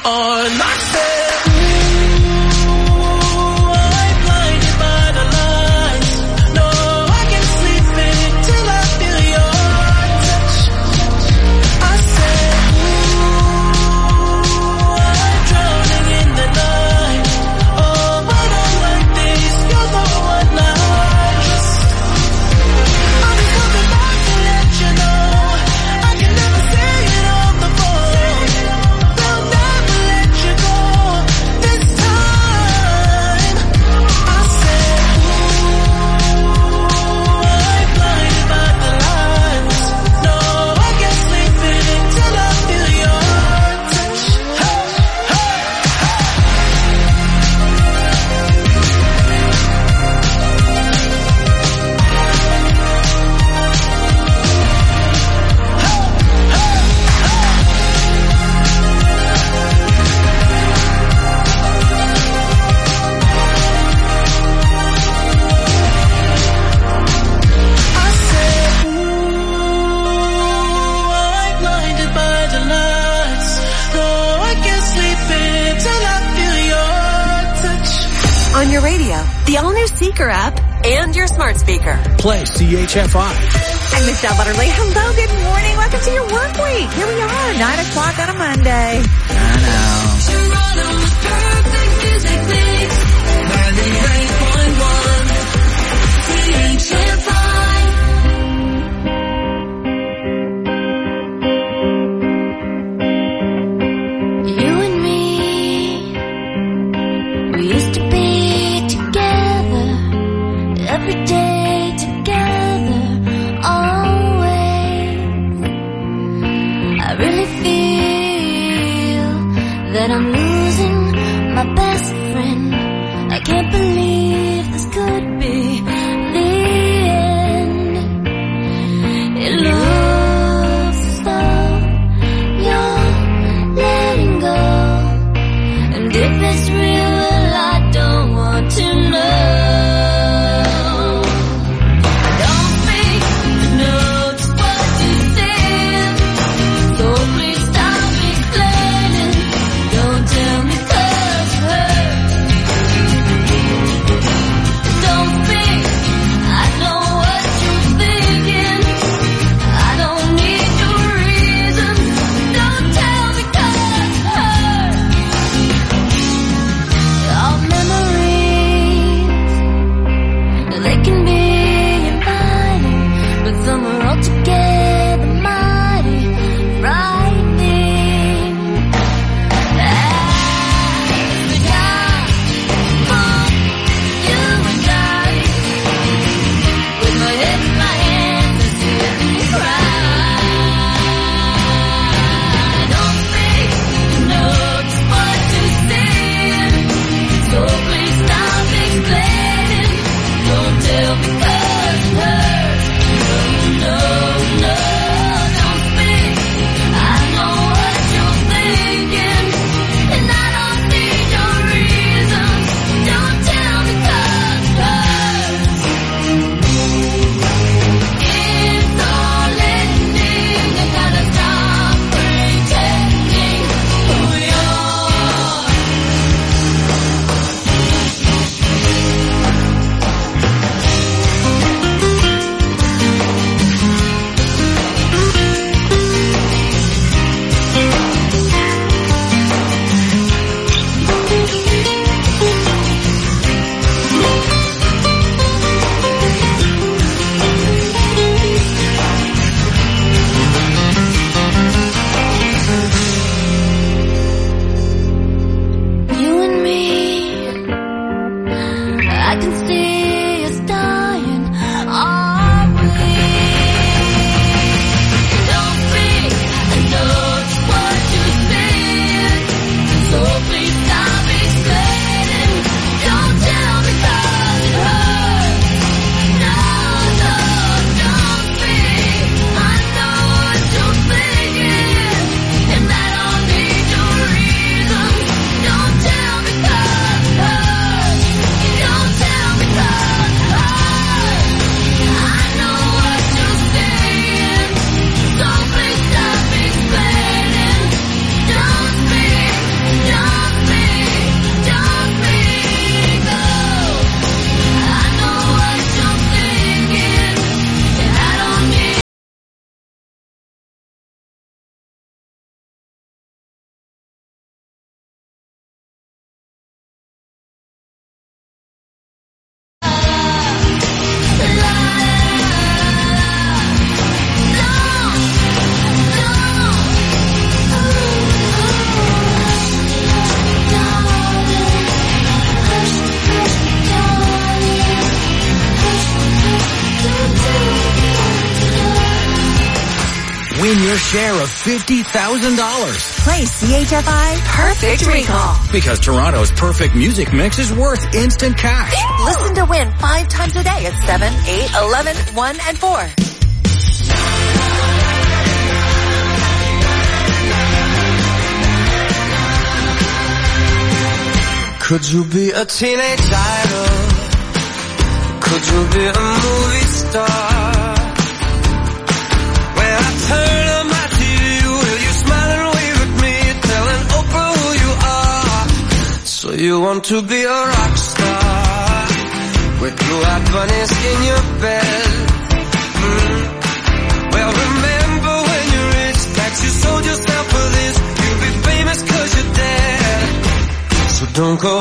on my step. On your radio, the all-new Seeker app, and your smart speaker. Play CHFI. I'm Michelle Butterly. Hello, good morning. Welcome to your work week. Here we are, 9 o'clock on a Monday. I know. Toronto's perfect music mix. 98.1 CHFI. You and me, we used to be together, every day together, always. I really feel that I'm losing my best friend. I can't believe this could be the end. It looks as though you're letting go, and if it's real, well, I don't want to know. I don't think I know just what to say, so please stop explaining. Don't tell me 'cause it hurts. Don't share of $50,000. Play CHFI Perfect Recall. Because Toronto's perfect music mix is worth instant cash. Listen to win 5 times a day at 7, 8, 11, 1, and 4. Could you be a teenage idol? Could you be a movie star? When I turn on my TV, will you smile and wave at me, telling Oprah who you are? So you want to be a rock star with blue-eyed bunnies in your bed? Well, remember when you're rich that you sold yourself for this. You'll be famous 'cause you're dead. So don't go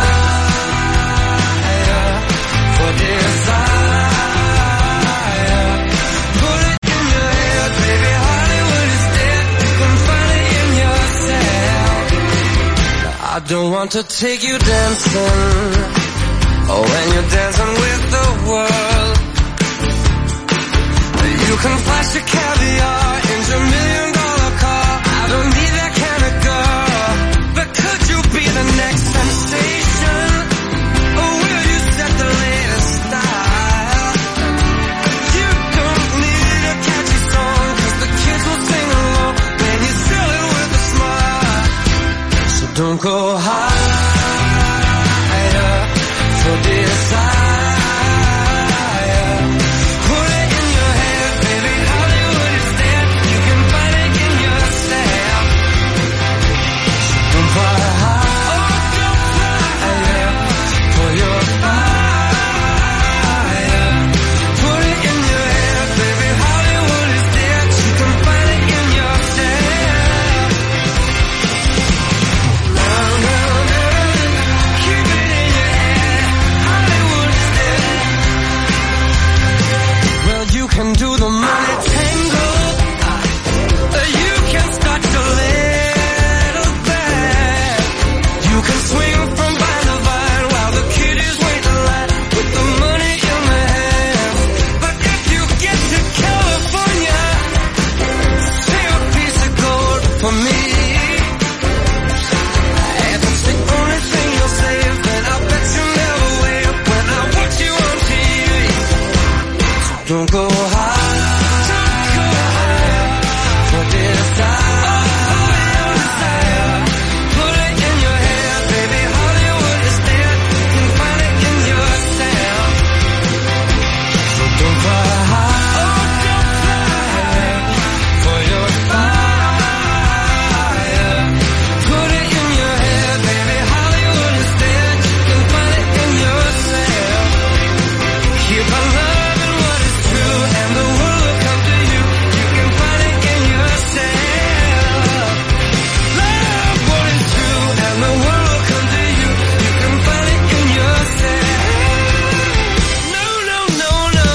higher for desire. Put it in your head, baby, Hollywood is dead. You can find it in yourself. I don't want to take you dancing, oh, when you're dancing with the world. You can flash your caviar in your $1 million car. I don't need that kind of girl. But could you be the next sensation? Or will you set the latest style? You don't need a catchy song, 'cause the kids will sing along when you sell it with a smile. So don't go higher for desire. Put it in your head, baby, Hollywood is dead. You can find it in yourself. So don't fly higher for your fire. Put it in your head, baby, Hollywood is dead. You can find it in yourself. Keep it in your head, Hollywood is dead. Well, you can do the money tango. You can start to little bit. You can swing from vine to vine while the kiddies wait in line with the money in their hands. But if you get to California, save a piece of gold for me. If it's the only thing you'll save, then I bet you never wait when I watch you on TV. Don't go higher for desire. Put it in your head, baby, Hollywood is dead. You can find it in yourself. So don't fly higher for your fire. Put it in your head, baby, Hollywood is dead. You can find it in yourself. Keep on loving what is true, and the world will come to you. You can find it in yourself. Love what is true, and the world will come to you. You can find it in yourself. No, no, no, no.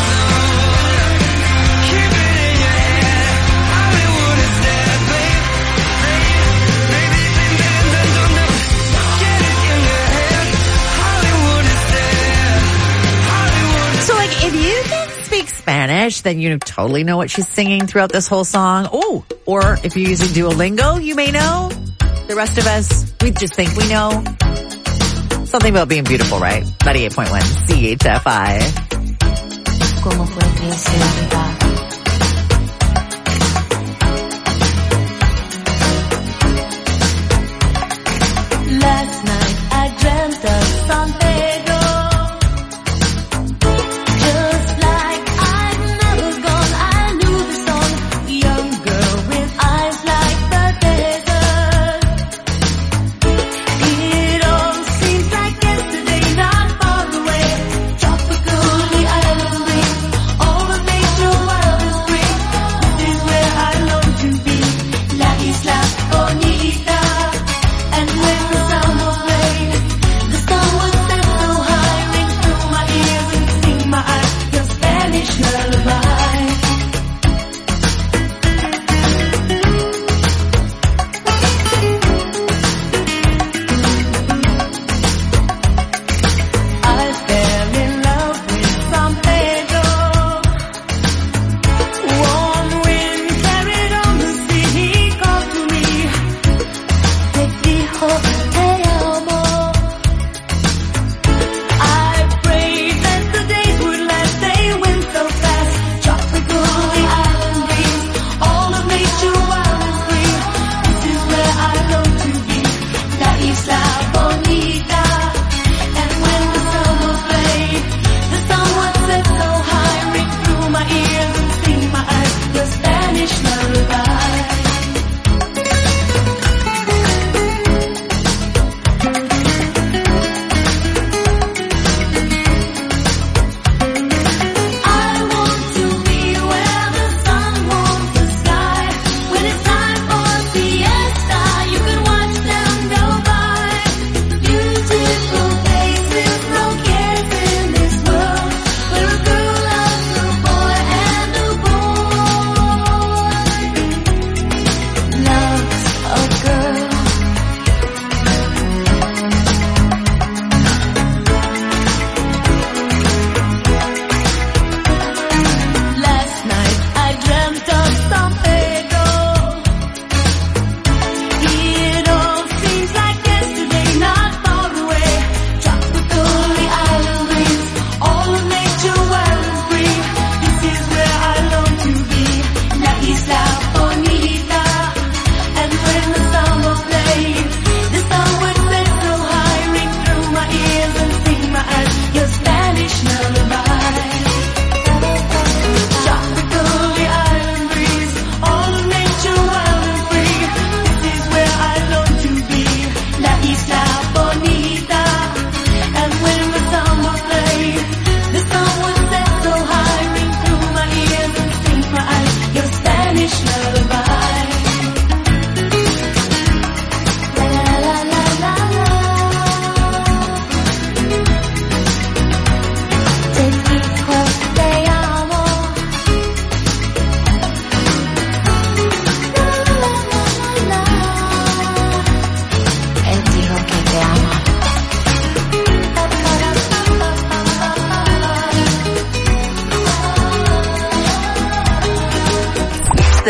Keep it in your head. Hollywood is dead, baby. Baby, no. Get it in your head. Hollywood is dead. Hollywood is So, like, if you can speak Spanish, then you totally know what she's singing throughout this whole song. Oh, or if you're using Duolingo, you may know. The rest of us, we just think we know. Something about being beautiful, right? 98.1 CHFI. ¿Cómo fue que se va? Last night I dreamt of San Pedro, just like I'd never gone. I knew the song, young girl with eyes like the desert. It all seems like yesterday, not far away. Tropical, the island breeze, all of nature.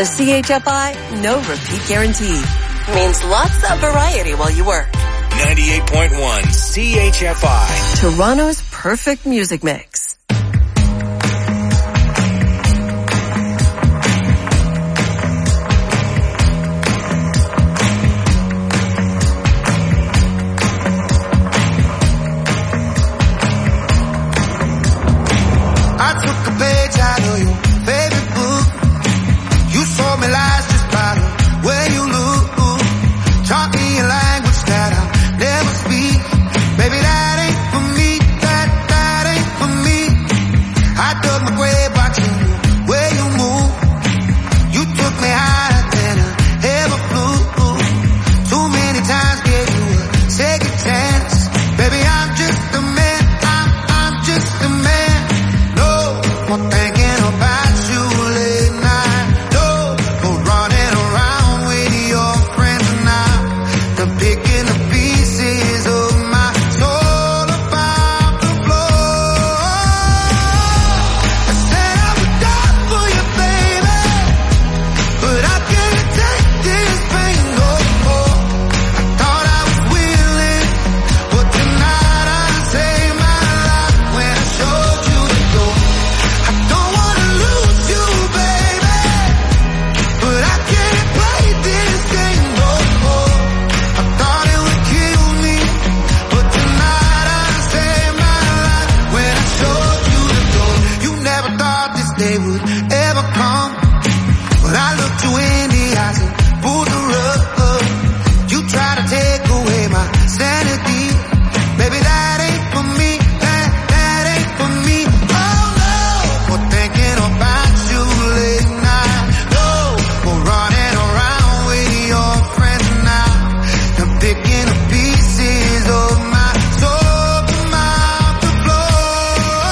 The CHFI No Repeat Guarantee means lots of variety while you work. 98.1 CHFI. Toronto's perfect music mix. I took a page out of your favorite book. You told me lies just by the way you look. Taught me a language that I'll never speak. Baby, that ain't for me. That ain't for me. I dug my grave watching the way you move. You took me higher than I ever flew. Too many times gave you a second chance. Baby, I'm just a man. I'm just a man. No more thinking about you late night. No more running around with your friends now. The picking the pieces of my soul about the floor. I said I would die for you, baby, but I can't take this pain no more. I thought I was willing, but tonight I saved my life when I showed you the door. I don't wanna lose you, baby, but I can't play this game no more. I thought it would kill me, but tonight I saved my life when I showed you the door. You never thought this day would ever come, but I looked you in the eyes and pulled the rug. You try to take away my sanity. Baby, that ain't for me. That ain't for me. Oh no, more thinking about you late night. No more running around with your friends now. You're picking up pieces of my soul from off the floor.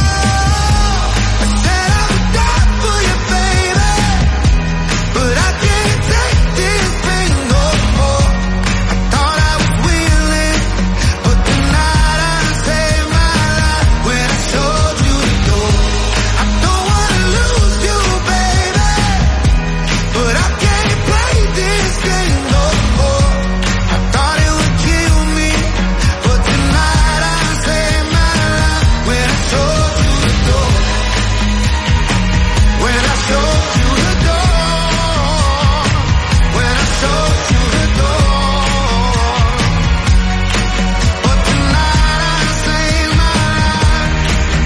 I said I would die for you, baby, but I can't take this pain no more. I thought I was willing, but tonight I saved my life when I showed you the door. I don't wanna lose you, baby, but I can't play this game no more. I thought it would kill me, but tonight I saved my life when I showed you the door. When I showed you the door. When I showed you the door. But tonight I saved my life.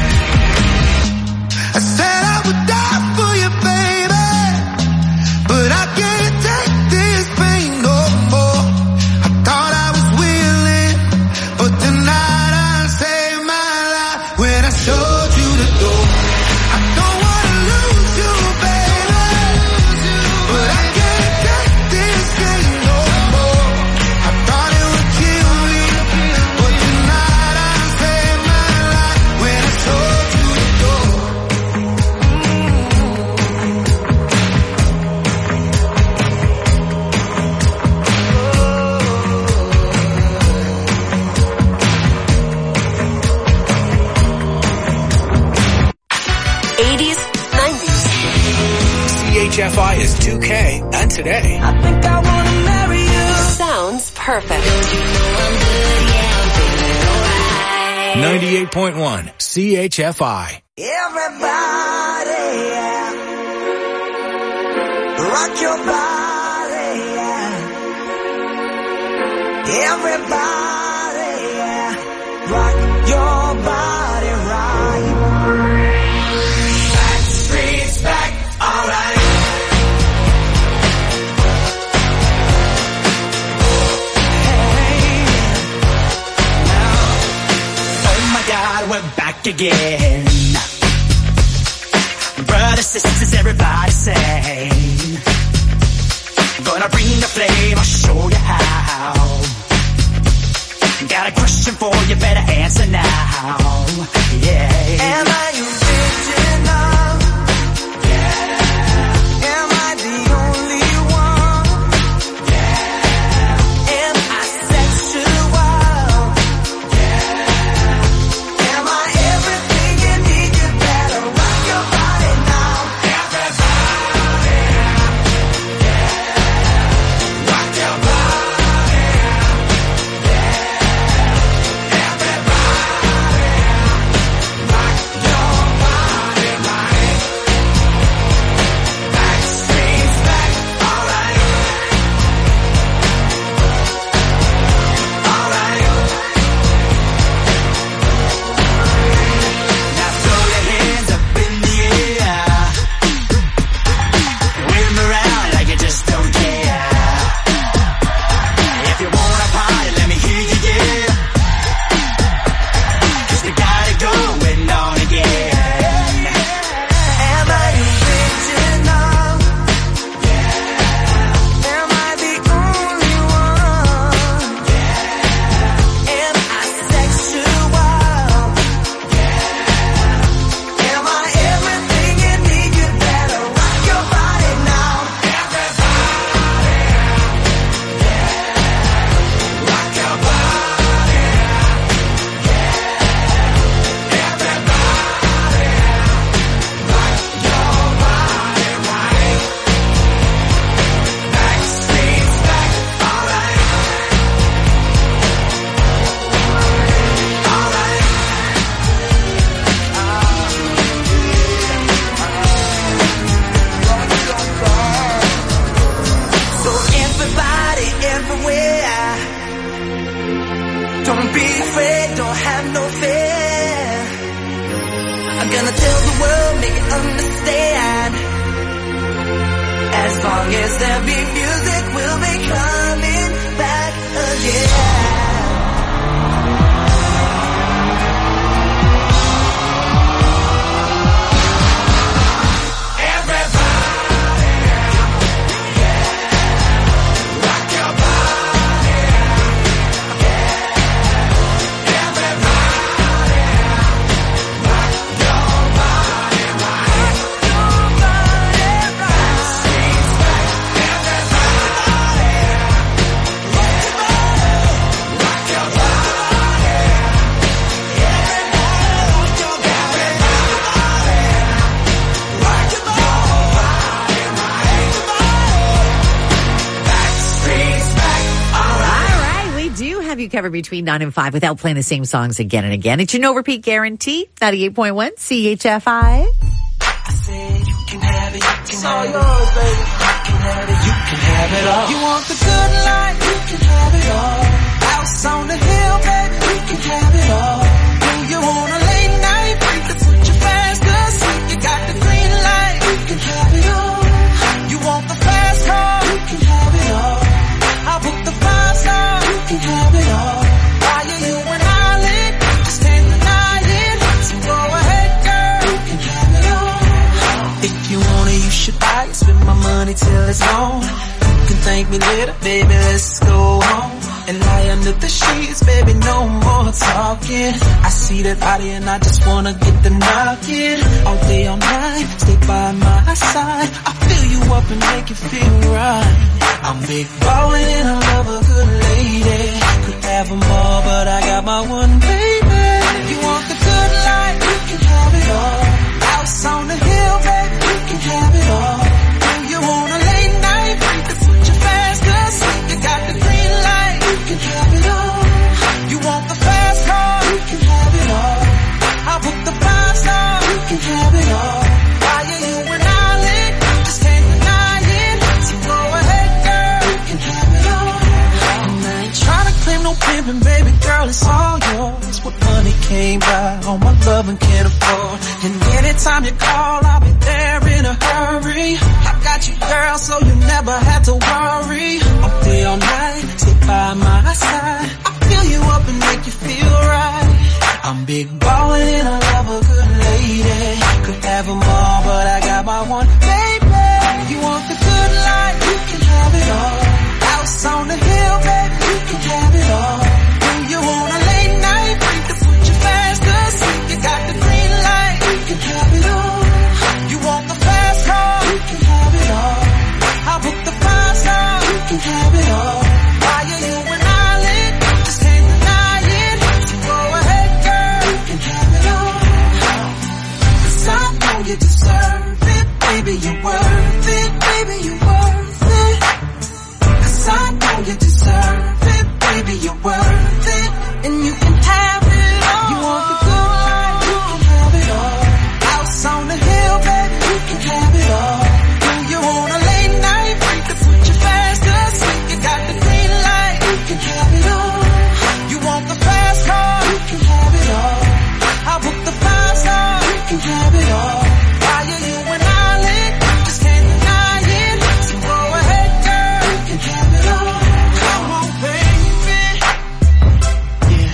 I said I would die for you, baby, but I can't take this pain no more. I thought I was willing, but tonight I saved my life when I showed you the door. I don't wanna lose you, baby, but I can't take this pain no more. I thought it would kill me, but tonight I saved my life when I showed you the door. '80s, '90s. CHFI is 2K and today. I think I wanna marry you. Sounds perfect. 98.1 CHFI. Everybody, yeah. Rock your body, yeah. Everybody, yeah. Rock your body right. Back streets back, alright. Hey, now, oh my God, we're back again. Brothers, sisters, everybody say, gonna bring the flame, I'll show you how. Got a question for you, better answer now. Yeah. Am I original? Yeah. Am I the only one? Yeah. Am I sexual? Yeah. Am I everything you need? You better rock your body now. Everybody. Don't be afraid, don't have no fear. I'm gonna tell the world, make it understand. As long as there be music, we'll be coming back again. You cover between 9 and 5 without playing the same songs again and again. It's your no repeat guarantee. 98.1 CHFI. I said you can have it, you can have it. Yours, baby. You can have it, you can have it all. You want the good life, you can have it all. House on the hill, baby, you can have it all. Do you want a late night? That's what you fast, cause you got the green light, you can have it all. You want the fast car, you can have it all. I'll book the 5-star, you can have it all. Why are you and I lit? Just can't deny it. So go ahead, girl, you can have it all. If you want it, you should buy it. Spend my money till it's gone. You can thank me later, baby, let's go home. And lie under the sheets, baby, no more talking. I see that body and I just wanna get the knocking. All day, all night, stay by my side. I fill you up and make you feel right. I'm big ballin' and I love a good lady. Could have them all, but I got my one baby. You want the good life, you can have it all. House on the hill, baby, you can have it all. Do you want a late night? That's what you fast, cause you got the green light, you can have it all. You want the fast car, you can have it all. I'll book the 5-star, you can have it all. Why are you and I lit? Just can't deny it. So go ahead, girl, you can have it all. And I ain't tryna claim no pimpin', baby girl, it's all yours. What money came by, all my love and can't afford. And anytime you call, I'll be there in a hurry. I got you, girl, so you never have to worry. All day, all night, stay by my side. I fill you up and make you feel right. I'm big ballin' and I love a good lady. Could have them all, but I got my one baby. You want the good life, you can have it all. House on the hill, baby, you can have it all. Do you want a late night? That's what you fast, cause you got the green light, you can have it all. You want the fast car, you can have it all. I'll book the 5-star, you can have it all. Why are you and I lit? Just can't deny it. So go ahead, girl, you can have it all. Cause I know you deserve it, baby, you're worth it, baby, you're worth it. Cause I know you deserve it, baby, you're worth it. And you can have it all. You want the good life, you can have it all. House on the hill, baby, you can have it all. Do you want a late night? That's what you fast, cause you got the green light, you can have it all. You want the fast car, you can have it all. I'll book the 5-star, you can have it all. Why are you and I lit? Just can't deny it. So go ahead, girl, you can have it all. Come on, baby. Yeah.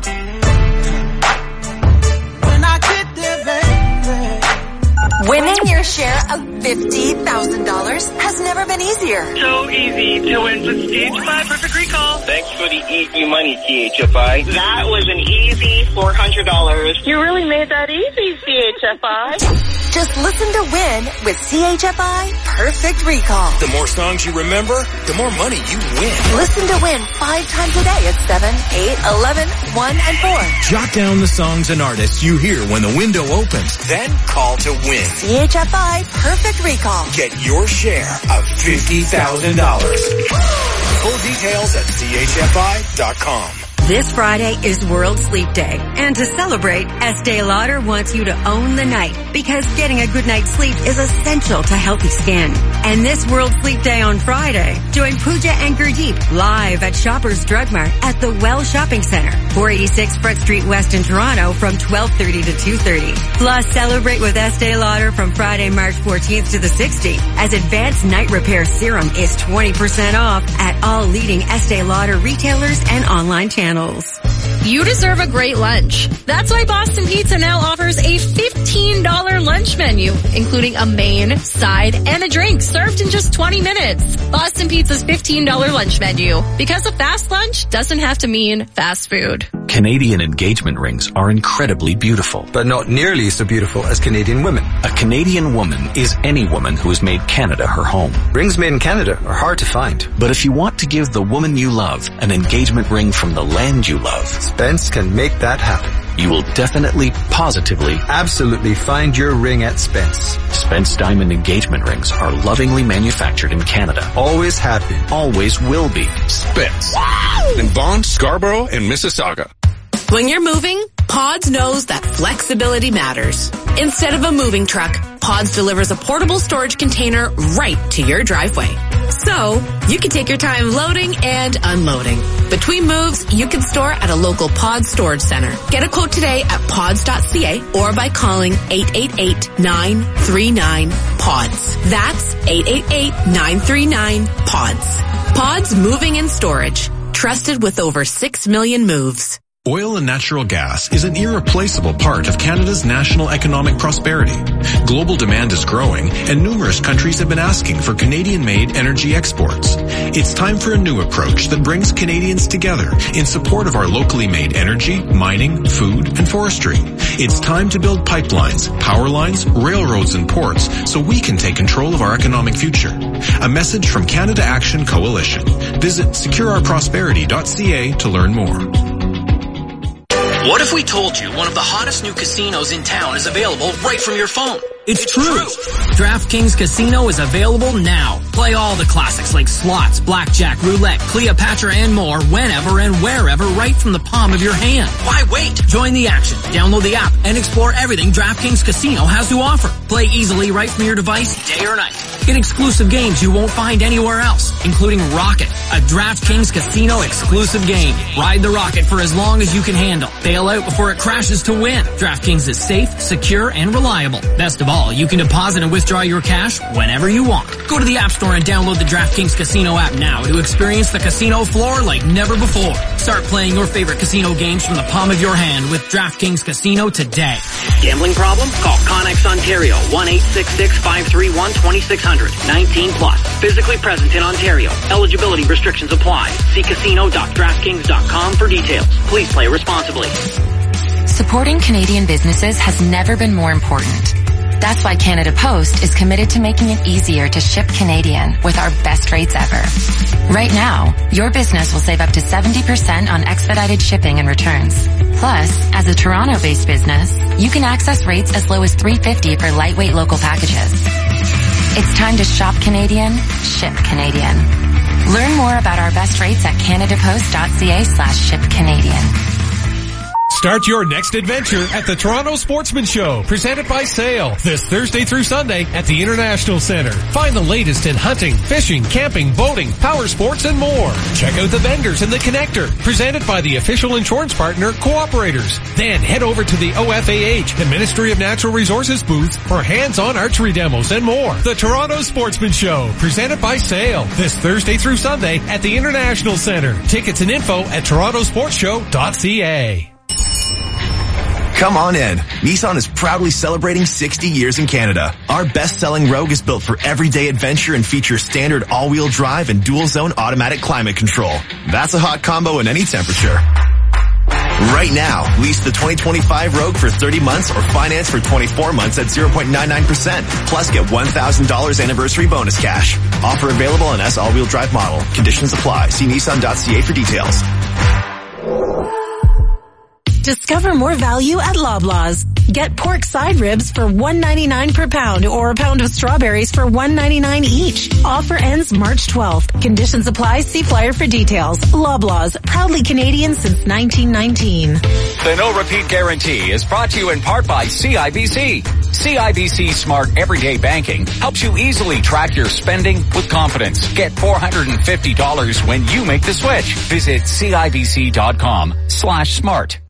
When I get there, baby. Winning your share of $50,000 has never been easier. So easy to win with CHFI Perfect Recall. Thanks for the easy money, CHFI. That was an easy $400. You really made that easy, CHFI. Just listen to Win with CHFI Perfect Recall. The more songs you remember, the more money you win. Listen to Win 5 times a day at 7, 8, 11, 1, and 4. Jot down the songs and artists you hear when the window opens. Then call to win. CHFI Perfect Recall. Get your share of $50,000. Full details at chfi.com. This Friday is World Sleep Day. And to celebrate, Estee Lauder wants you to own the night because getting a good night's sleep is essential to healthy skin. And this World Sleep Day on Friday, join Pooja and Gurdeep live at Shoppers Drug Mart at the Well Shopping Center, 486 Front Street West in Toronto from 12:30 to 2:30. Plus, celebrate with Estee Lauder from Friday, March 14th to the 16th, as Advanced Night Repair Serum is 20% off at all leading Estee Lauder retailers and online channels. You deserve a great lunch. That's why Boston Pizza now offers a $15 lunch menu, including a main, side, and a drink served in just 20 minutes. Boston Pizza's $15 lunch menu. Because a fast lunch doesn't have to mean fast food. Canadian engagement rings are incredibly beautiful. But not nearly so beautiful as Canadian women. A Canadian woman is any woman who has made Canada her home. Rings made in Canada are hard to find. But if you want to give the woman you love an engagement ring from the land you love, Spence can make that happen. You will definitely, positively, absolutely find your ring at Spence. Spence Diamond engagement rings are lovingly manufactured in Canada. Always have been. Always will be. Spence. In Vaughan, Scarborough, and Mississauga. When you're moving, Pods knows that flexibility matters. Instead of a moving truck, Pods delivers a portable storage container right to your driveway. So, you can take your time loading and unloading. Between moves, you can store at a local Pods storage center. Get a quote today at pods.ca or by calling 888-939-PODS. That's 888-939-PODS. Pods Moving and Storage. Trusted with over 6 million moves. Oil and natural gas is an irreplaceable part of Canada's national economic prosperity. Global demand is growing, and numerous countries have been asking for Canadian-made energy exports. It's time for a new approach that brings Canadians together in support of our locally made energy, mining, food, and forestry. It's time to build pipelines, power lines, railroads, and ports so we can take control of our economic future. A message from Canada Action Coalition. Visit secureourprosperity.ca to learn more. What if we told you one of the hottest new casinos in town is available right from your phone? It's true. DraftKings Casino is available now. Play all the classics like slots, blackjack, roulette, Cleopatra, and more whenever and wherever right from the palm of your hand. Why wait? Join the action. Download the app and explore everything DraftKings Casino has to offer. Play easily right from your device day or night. Get exclusive games you won't find anywhere else, including Rocket, a DraftKings Casino exclusive game. Ride the rocket for as long as you can handle. Bail out before it crashes to win. DraftKings is safe, secure, and reliable. Best of all, you can deposit and withdraw your cash whenever you want. Go to the App Store and download the DraftKings Casino app now to experience the casino floor like never before. Start playing your favorite casino games from the palm of your hand with DraftKings Casino today. Gambling problem? Call Connex Ontario, 1-866-531-2600. 19 plus. Physically present in Ontario. Eligibility restrictions apply. See casino.draftkings.com for details. Please play responsibly. Supporting Canadian businesses has never been more important. That's why Canada Post is committed to making it easier to ship Canadian with our best rates ever. Right now, your business will save up to 70% on expedited shipping and returns. Plus, as a Toronto-based business, you can access rates as low as $3.50 for lightweight local packages. It's time to shop Canadian, ship Canadian. Learn more about our best rates at canadapost.ca/shipcanadian. Start your next adventure at the Toronto Sportsman Show, presented by Sail, this Thursday through Sunday at the International Centre. Find the latest in hunting, fishing, camping, boating, power sports, and more. Check out the vendors in the Connector, presented by the official insurance partner, Cooperators. Then head over to the OFAH, the Ministry of Natural Resources booth for hands-on archery demos and more. The Toronto Sportsman Show, presented by Sail, this Thursday through Sunday at the International Centre. Tickets and info at torontosportshow.ca. Come on in. Nissan is proudly celebrating 60 years in Canada. Our best-selling Rogue is built for everyday adventure and features standard all-wheel drive and dual-zone automatic climate control. That's a hot combo in any temperature. Right now, lease the 2025 Rogue for 30 months or finance for 24 months at 0.99%. Plus get $1,000 anniversary bonus cash. Offer available on S all-wheel drive model. Conditions apply. See Nissan.ca for details. Discover more value at Loblaws. Get pork side ribs for $1.99 per pound or a pound of strawberries for $1.99 each. Offer ends March 12th. Conditions apply. See flyer for details. Loblaws, proudly Canadian since 1919. The No Repeat Guarantee is brought to you in part by CIBC. CIBC Smart Everyday Banking helps you easily track your spending with confidence. Get $450 when you make the switch. Visit CIBC.com/smart.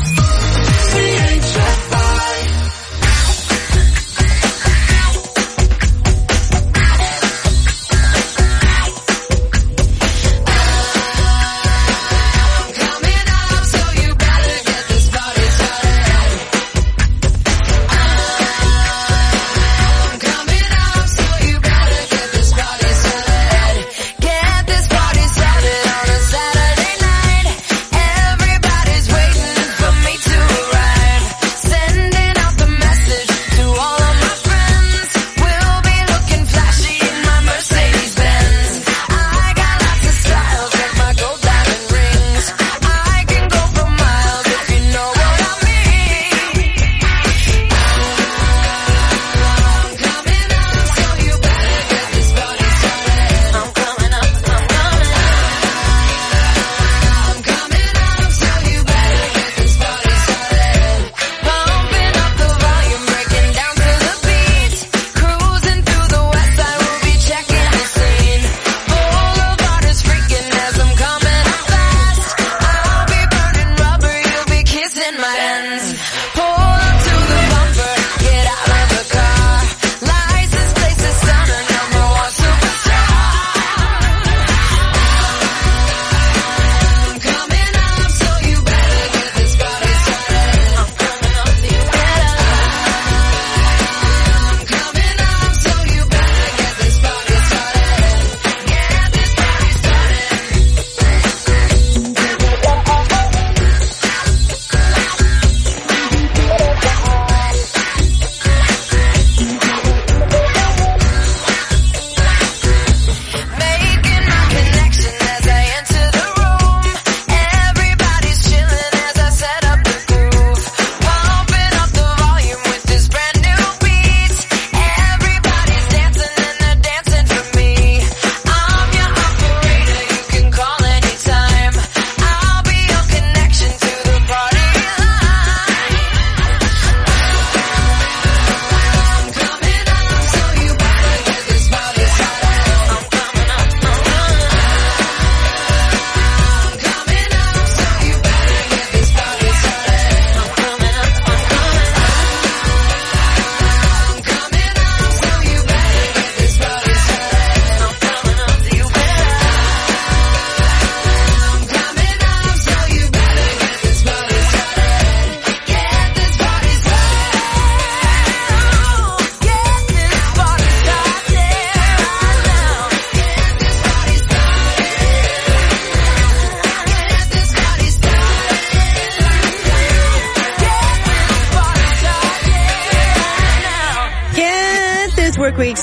Work week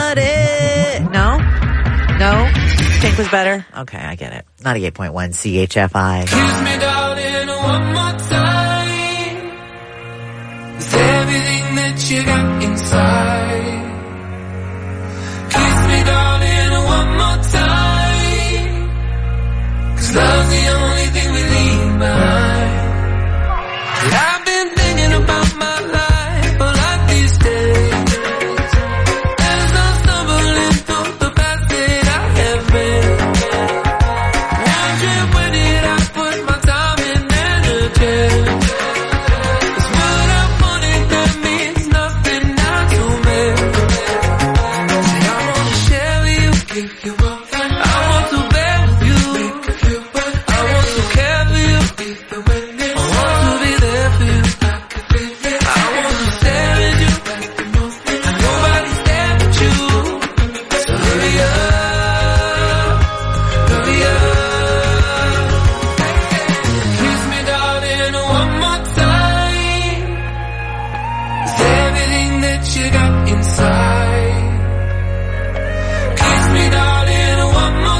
started. No? Think was better? Okay, I get it. 98.1 CHFI. Kiss me, darling, one more time. It's everything that you got inside. Kiss me, darling, one more time. 'Cause love's the only thing we leave behind. And I've been thinking about my life a lot these days.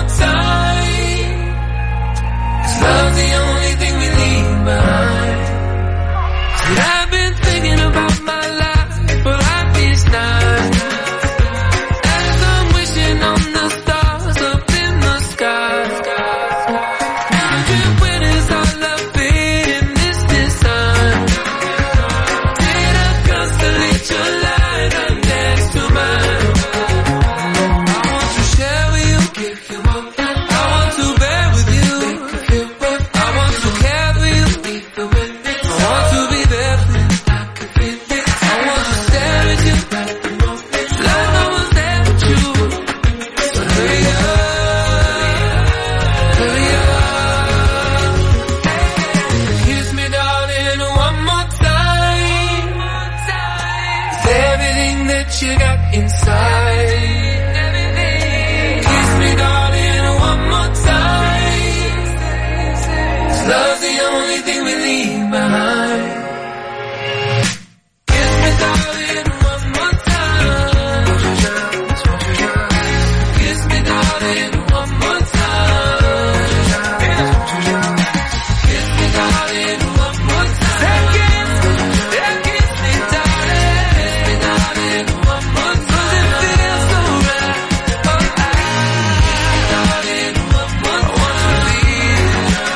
Love's the only thing we leave behind. inside. Kiss me, darling, one more time. 'Cause love's the only thing we leave behind. Kiss me, darling, one more time. Kiss me, darling, one more time. Kiss me, darling, one more time. Kiss me, darling, one more time. It feels so right. Darling, one more time. I want to leave.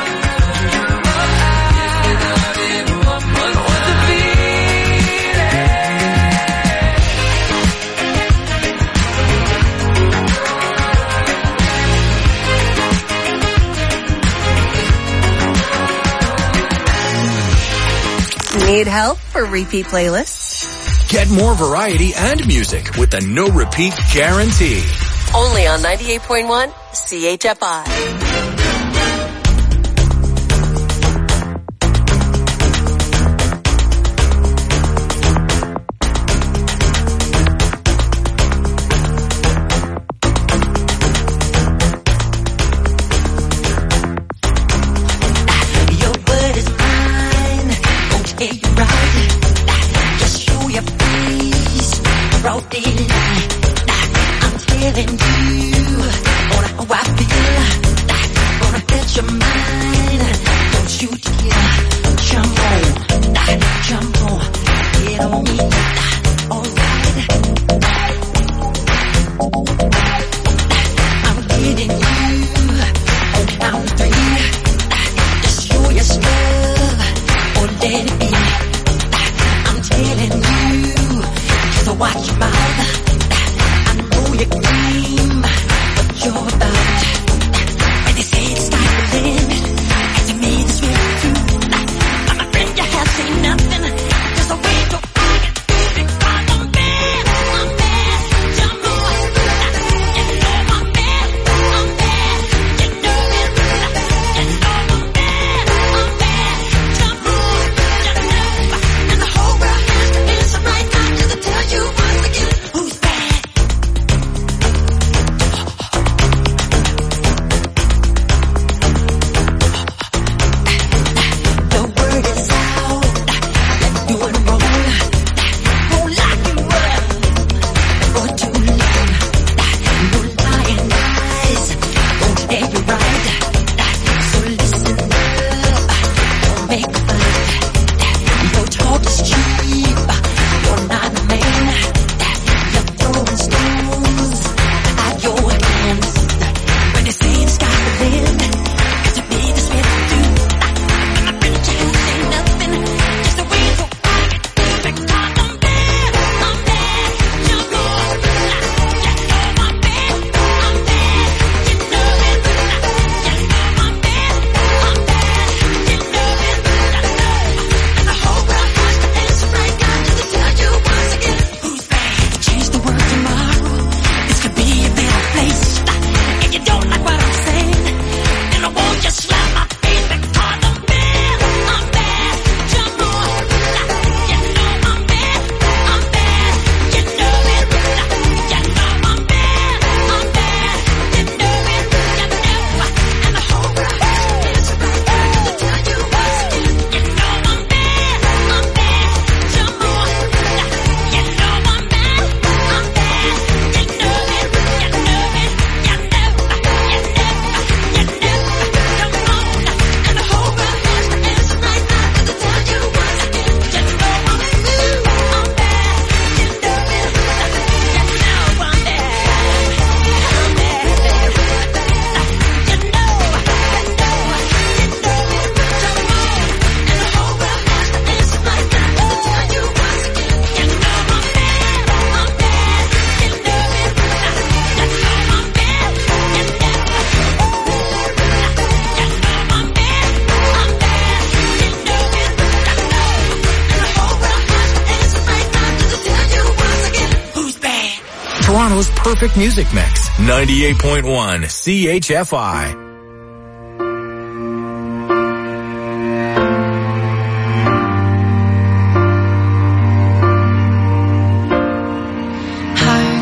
Darling, one more time. I want to Need help for repeat playlists? Get more variety and music with the no repeat guarantee. Only on 98.1 CHFI. Your word is mine. Won't take you right. Just show your face. Broad daylight. I'm telling you on how I feel. Gonna bet your mind. Don't you dare jump on. Jump on. Get on me. Alright. I'm getting you on count of three. Just show your stuff or let it be. I'm telling you, so watch your mouth. I know your game, but you're about. When they say the sky will limit, and to me this will be true. I'm afraid you have seen nothing. There's a way to find it, because I'm bad. Jump on. You know I'm bad. You know it. You know I'm bad. Jump on. You know. And the whole world has to answer right now just to tell you once again who's bad. The word is out. You're doing wrong. Won't lock you up for too long. No lying eyes won't tell you right. So listen up. Don't make fun. Your talk is cheap. You're not a man. You're throwing stones at your hands. When they say the sky will end, to me this will do. I'm afraid you have seen nothing. Just a way to find it. Because I'm bad. Jump on. You know I'm bad. You know it. You know I'm bad. You know it. And the whole world has to answer right now just to tell you once again who's bad. Change the world tomorrow. This could be a better place. If you don't like what I'm saying, then I won't just slap my face because I'm bad. Jump on. You know I'm bad. You know it. You know I'm bad. You know it. You know. And the whole world has to answer right now just to tell you once again. You know I'm bad. Jump on. You know I'm bad. You know it. You know it. You know. You know. Jump on. And the whole world has to answer right now just to tell you once again. You know I'm bad. You know it. You know I'm Toronto's perfect music mix. 98.1 CHFI. Heart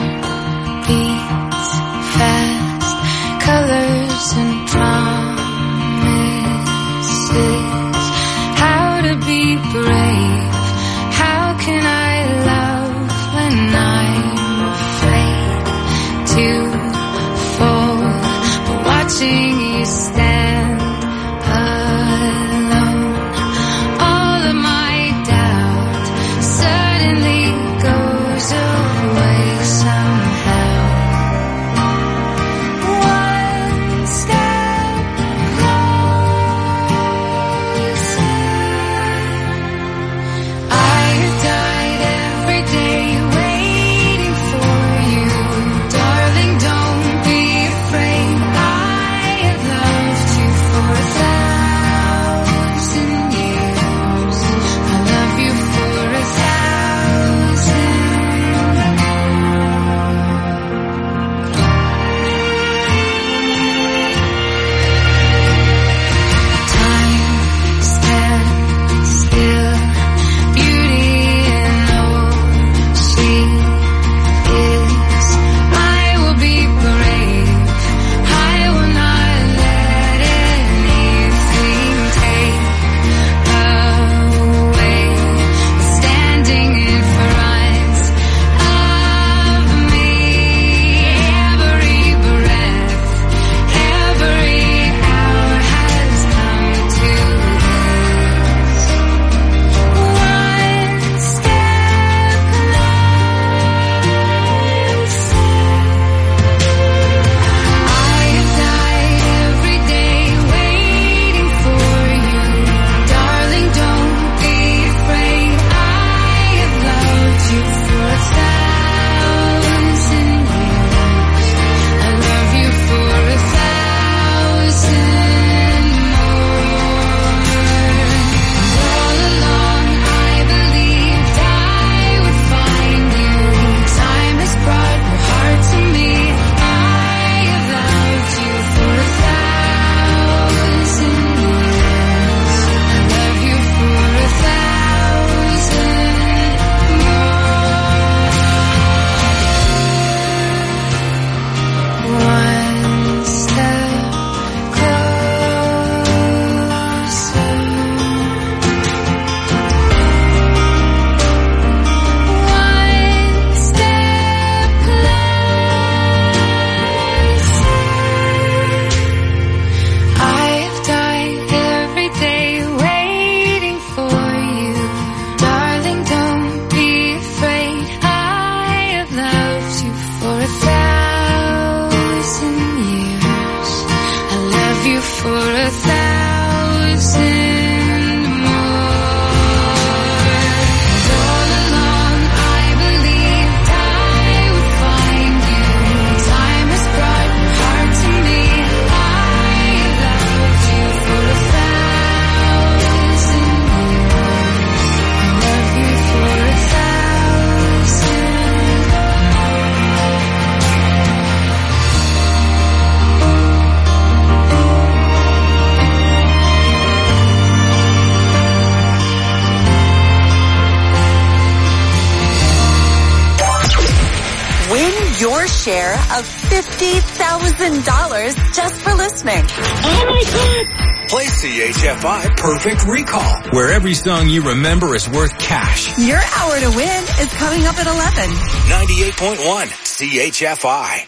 Your share of $50,000 just for listening. Oh my God! Play CHFI Perfect Recall, where every song you remember is worth cash. Your hour to win is coming up at 11. 98.1 CHFI.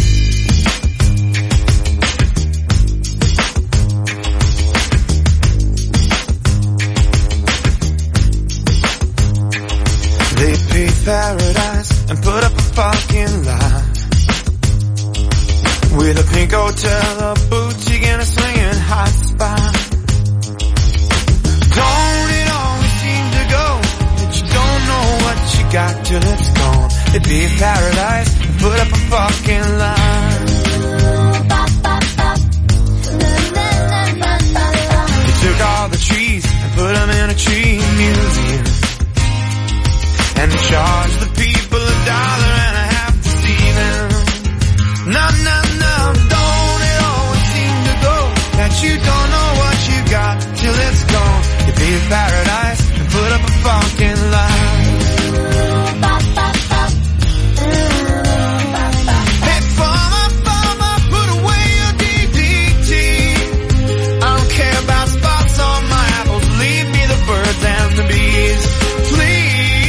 They paved paradise and put up a fucking lie with a pink hotel, a boutique, and a swinging hot spot. Don't it always seem to go that you don't know what you got till it's gone? They paved paradise and put up a fucking lie. They took all the trees and put them in a tree museum. And they charge the people $1.50 to see them. No, no, no, don't it always seem to go that you don't know what you got till it's gone? You pay paradise and put up a fucking lie. Hey, farmer, put away your DDT. I don't care about spots on my apples. Leave me the birds and the bees, please.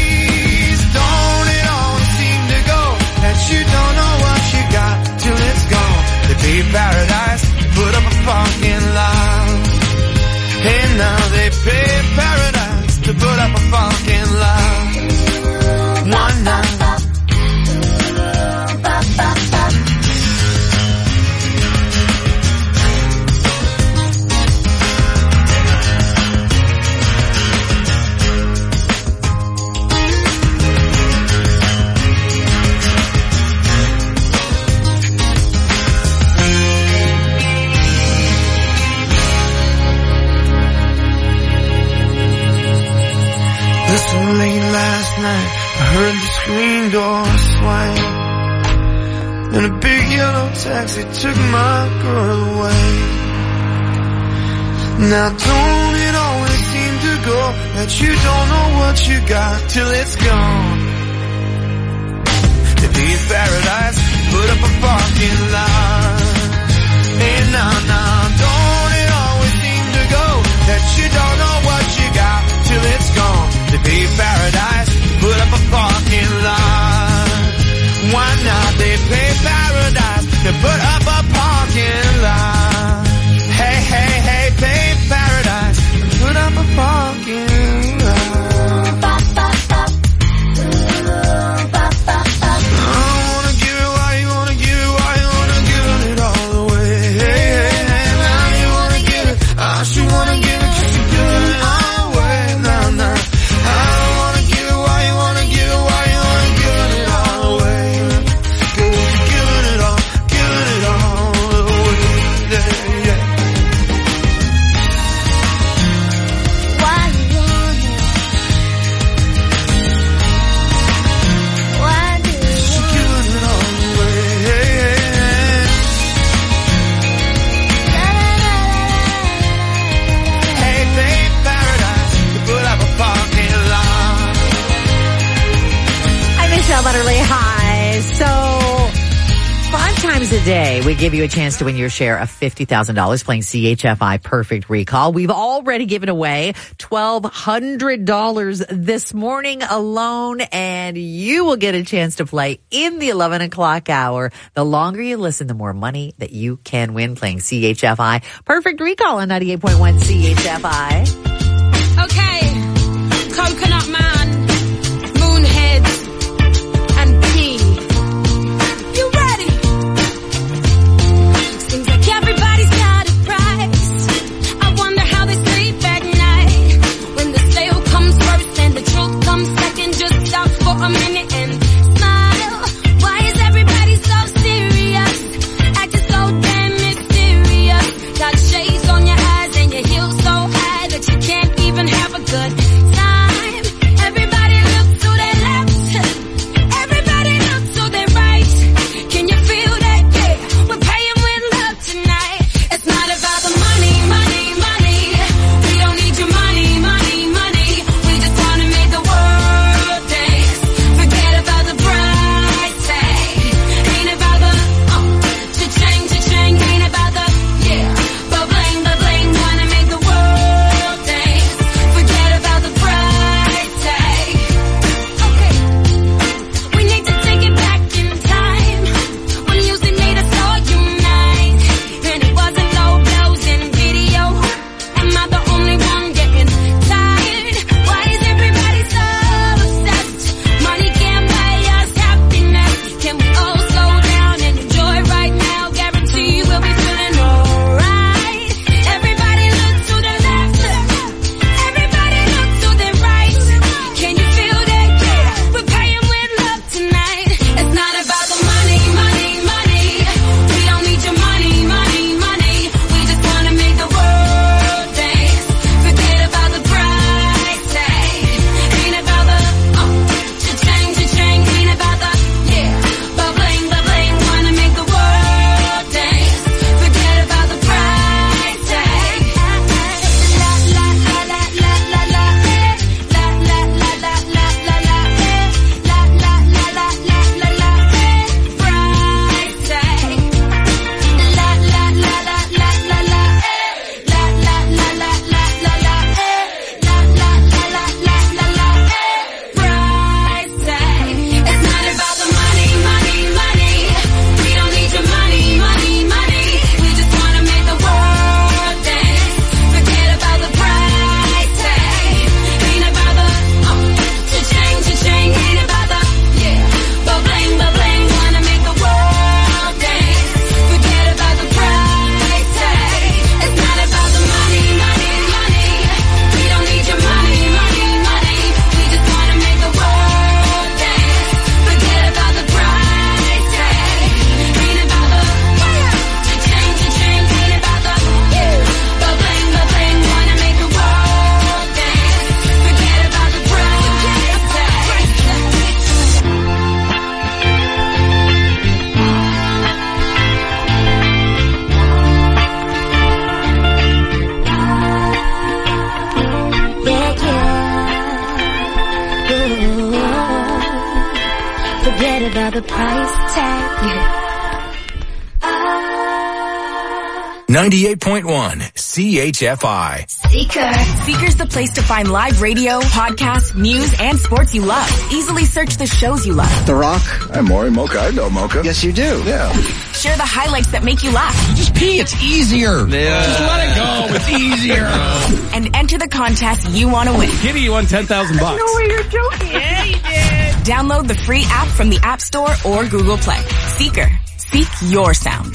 You don't know what you got till it's gone. They pay paradise, put up a fucking lie. Hey, now they pay paradise to put up a fucking lie. One night. Late last night, I heard the screen door swing, and a big yellow taxi took my girl away. Now don't it always seem to go that you don't know what you got till it's gone? They leave paradise, put up a fucking lie. Hey, nah, don't it always seem to go that you don't know what you got till it's gone? They pay paradise, put up a fucking lie. Why not? They pay paradise, they put up a parking lot. Hey, pay paradise, put up a parking lot. I wanna give it why you wanna give it, why you wanna give it all away. Hey, now you wanna give it, I sure wanna give it, 'cause you're giving it all away. Nah. I don't wanna give it, why you wanna give it, why you wanna give it all away. 'Cause you're giving it all away. Yeah. Why you want it? Why do you want it? You're giving it all away. Hey, babe, paradise, you put up a fucking lie. I'm Michelle Butterly. Hi. So 5 times a day, we give you a chance to win your share of $50,000 playing CHFI Perfect Recall. We've already given away $1,200 this morning alone, and you will get a chance to play in the 11 o'clock hour. The longer you listen, the more money that you can win playing CHFI Perfect Recall on 98.1 CHFI. Okay, Coconut Man, Moonhead, and P. You ready? Seems like everybody's got a price. I wonder how they say without the price tag. 98.1 CHFI. Seeker's the place to find live radio, podcasts, news, and sports you love. Easily search the shows you love. The Rock. I'm Maury Mocha. I know Mocha. Yes, you do. Yeah. Share the highlights that make you laugh. Just pee. It's easier. Yeah. Just let it go. It's easier. And enter the contest you want to win. Kitty, you won $10,000. No way, you're joking. Yeah, you did. Download the free app from the App Store or Google Play. Seeker. Seek your sound.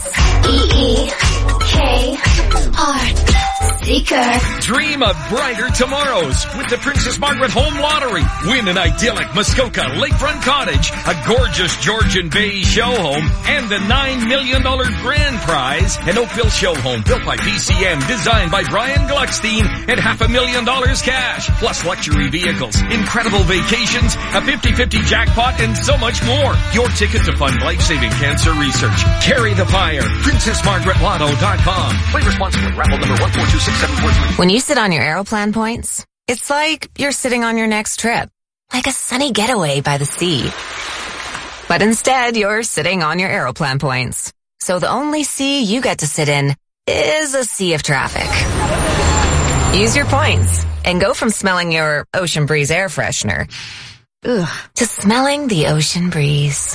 SEEKR. Seeker. Dream of brighter tomorrows with the Princess Margaret Home Lottery. Win an idyllic Muskoka lakefront cottage, a gorgeous Georgian Bay show home, and the $9 million grand prize, an Oakville show home built by PCM, designed by Brian Gluckstein, and $500,000 cash, plus luxury vehicles, incredible vacations, a 50-50 jackpot, and so much more. Your ticket to fund life-saving cancer research. Carry the fire. PrincessMargaretLotto.com. Play responsibly. Raffle number 1426743. When you sit on your Aeroplan points, it's like you're sitting on your next trip. Like a sunny getaway by the sea. But instead, you're sitting on your Aeroplan points. So the only sea you get to sit in is a sea of traffic. Use your points and go from smelling your Ocean Breeze air freshener to smelling the ocean breeze.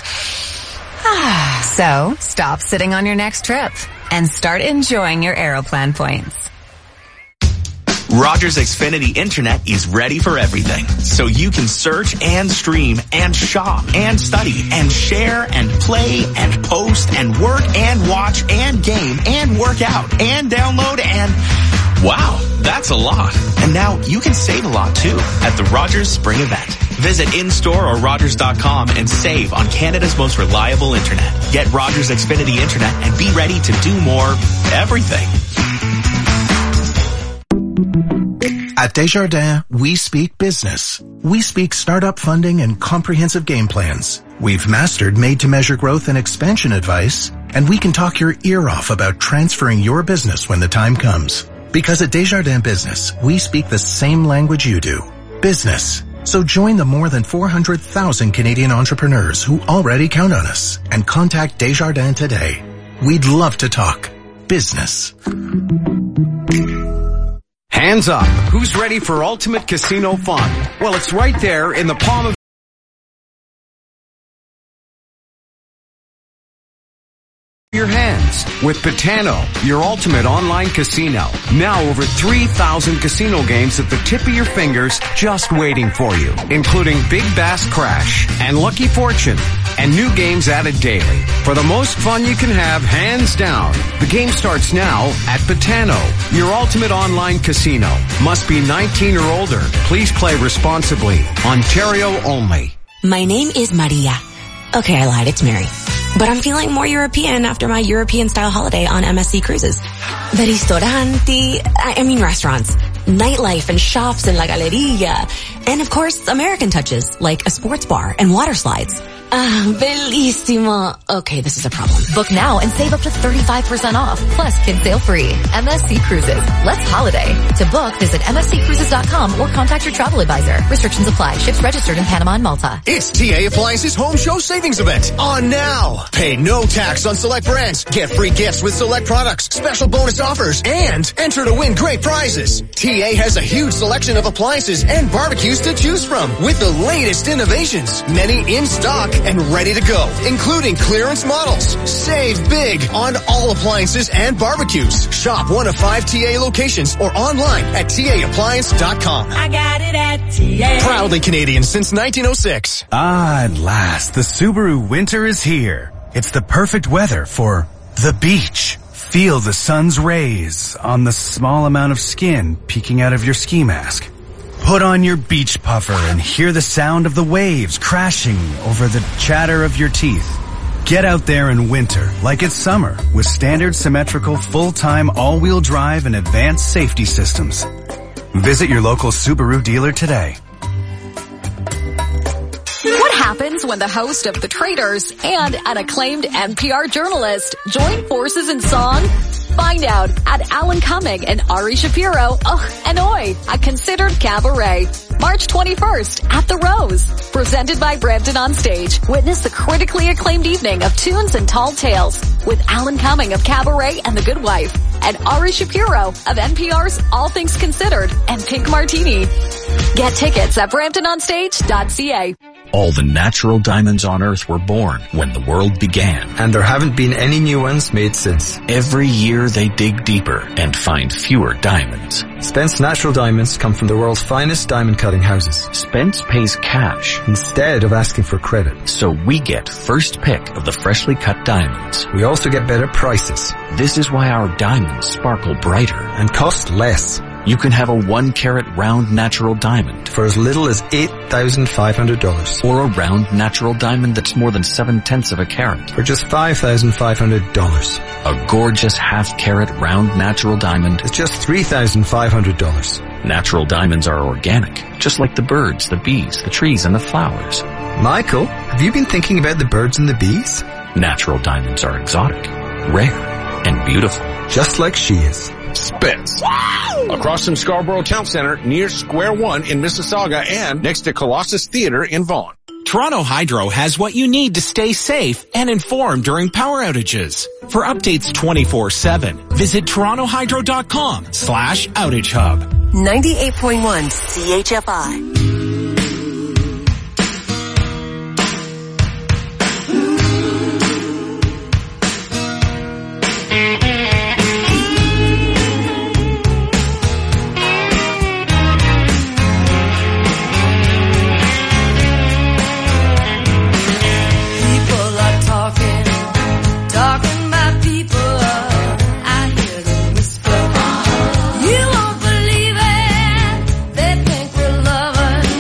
So, stop sitting on your next trip and start enjoying your Aeroplan points. Rogers Xfinity Internet is ready for everything. So you can search and stream and shop and study and share and play and post and work and watch and game and work out and download and... Wow, that's a lot. And now you can save a lot too at the Rogers Spring Event. Visit in-store or Rogers.com and save on Canada's most reliable internet. Get Rogers Xfinity Internet and be ready to do more everything. At Desjardins, we speak business. We speak startup funding and comprehensive game plans. We've mastered made-to-measure growth and expansion advice, and we can talk your ear off about transferring your business when the time comes. Because at Desjardins Business, we speak the same language you do. Business. So join the more than 400,000 Canadian entrepreneurs who already count on us and contact Desjardins today. We'd love to talk business. Hands up. Who's ready for ultimate casino fun? Well, it's right there in the palm of your hands with Betano, your ultimate online casino. Now over 3,000 casino games at the tip of your fingers just waiting for you, including Big Bass Crash and Lucky Fortune and new games added daily. For the most fun you can have, hands down. The game starts now at Betano, your ultimate online casino. Must be 19 or older. Please play responsibly. Ontario only. My name is Maria. Okay, I lied. It's Mary. But I'm feeling more European after my European-style holiday on MSC Cruises. The restaurants, nightlife and shops in La Galleria. And of course, American touches, like a sports bar and water slides. Bellissimo. Okay, this is a problem. Book now and save up to 35% off. Plus, kids sail free. MSC Cruises. Let's holiday. To book, visit msccruises.com or contact your travel advisor. Restrictions apply. Ships registered in Panama and Malta. It's TA Appliances Home Show Savings Event on now. Pay no tax on select brands. Get free gifts with select products, special bonus offers, and enter to win great prizes. TA has a huge selection of appliances and barbecues to choose from with the latest innovations. Many in stock and ready to go, including clearance models. Save big on all appliances and barbecues. Shop one of 5 TA locations or online at TAappliance.com. I got it at TA. Proudly Canadian since 1906. Ah, at last, the Subaru winter is here. It's the perfect weather for the beach. Feel the sun's rays on the small amount of skin peeking out of your ski mask. Put on your beach puffer and hear the sound of the waves crashing over the chatter of your teeth. Get out there in winter like it's summer with standard symmetrical full-time all-wheel drive and advanced safety systems. Visit your local Subaru dealer today. What happens when the host of The Traitors and an acclaimed NPR journalist join forces in song? Find out at Alan Cumming and Ari Shapiro, Annoyed, a considered cabaret. March 21st at the Rose. Presented by Brampton On Stage. Witness the critically acclaimed evening of tunes and tall tales with Alan Cumming of Cabaret and The Good Wife and Ari Shapiro of NPR's All Things Considered and Pink Martini. Get tickets at BramptonOnStage.ca. All the natural diamonds on Earth were born when the world began. And there haven't been any new ones made since. Every year they dig deeper and find fewer diamonds. Spence Natural Diamonds come from the world's finest diamond cutting houses. Spence pays cash instead of asking for credit. So we get first pick of the freshly cut diamonds. We also get better prices. This is why our diamonds sparkle brighter and cost less. You can have a 1-carat round natural diamond for as little as $8,500. Or a round natural diamond that's more than 7/10 of a carat for just $5,500. A gorgeous half-carat round natural diamond is just $3,500. Natural diamonds are organic, just like the birds, the bees, the trees, and the flowers. Michael, have you been thinking about the birds and the bees? Natural diamonds are exotic, rare, and beautiful. Just like she is. Spence. Wow! Across from Scarborough Town Center, near Square One in Mississauga, and next to Colossus Theater in Vaughan. Toronto Hydro has what you need to stay safe and informed during power outages. For updates 24/7, visit torontohydro.com/outage hub. 98.1 CHFI. You won't believe it. They think we're lovers.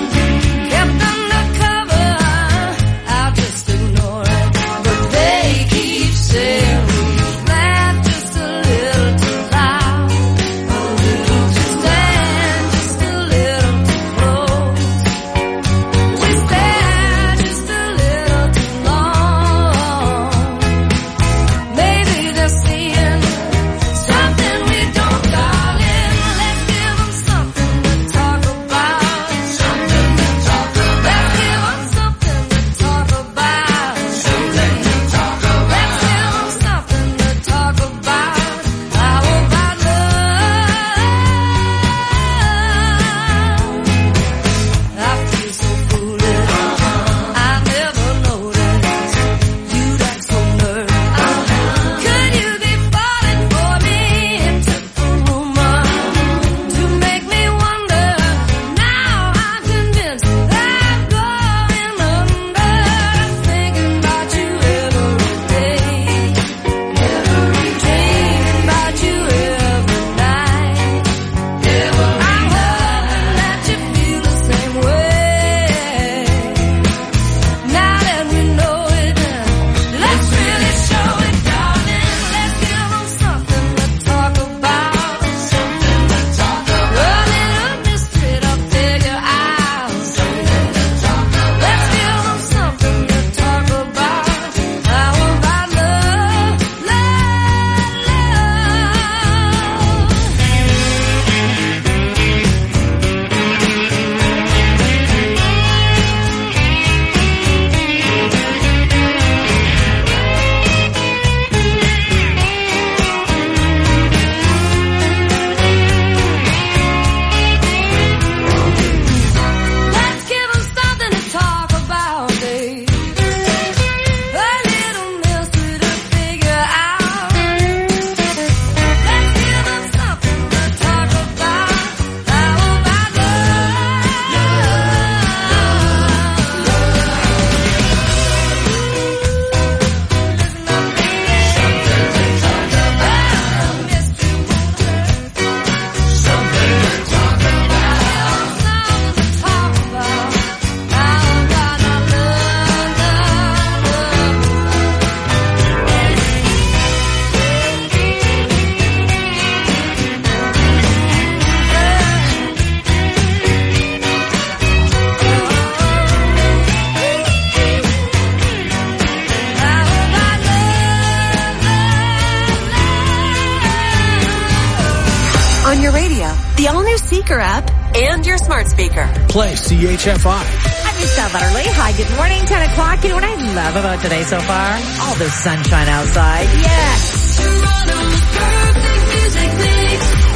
the Seeker app and your smart speaker. Play CHFI. I'm Michelle Butterly. Hi, good morning, 10 o'clock. You know what I love about today so far? All the sunshine outside. Yes. Toronto's perfect music mix.